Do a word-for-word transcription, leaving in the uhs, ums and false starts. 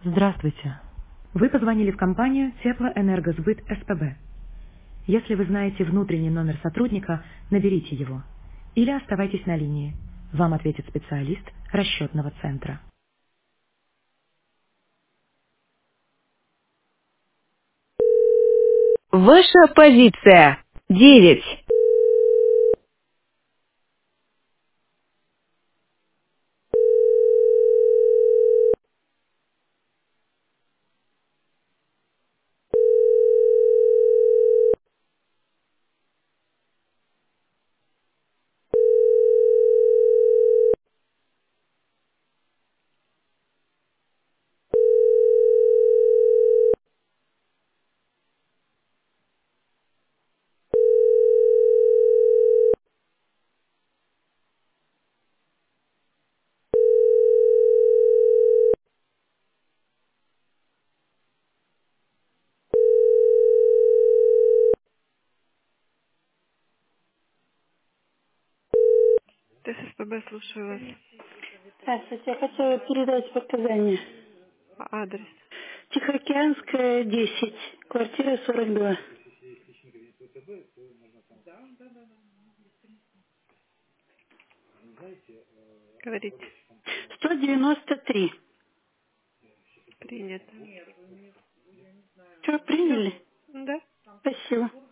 Здравствуйте. Вы позвонили в компанию Теплоэнергосбыт СПБ. Если вы знаете внутренний номер сотрудника, наберите его. Или оставайтесь на линии. Вам ответит специалист расчетного центра. Ваша позиция. Девять. Т С С П Б, слушаю вас. Здравствуйте, я хотела передать показания. А адрес? Тихоокеанская, десять, квартира сорок два. Говорите. сто девяносто три. Принято. Что, Все? приняли? Да? Спасибо.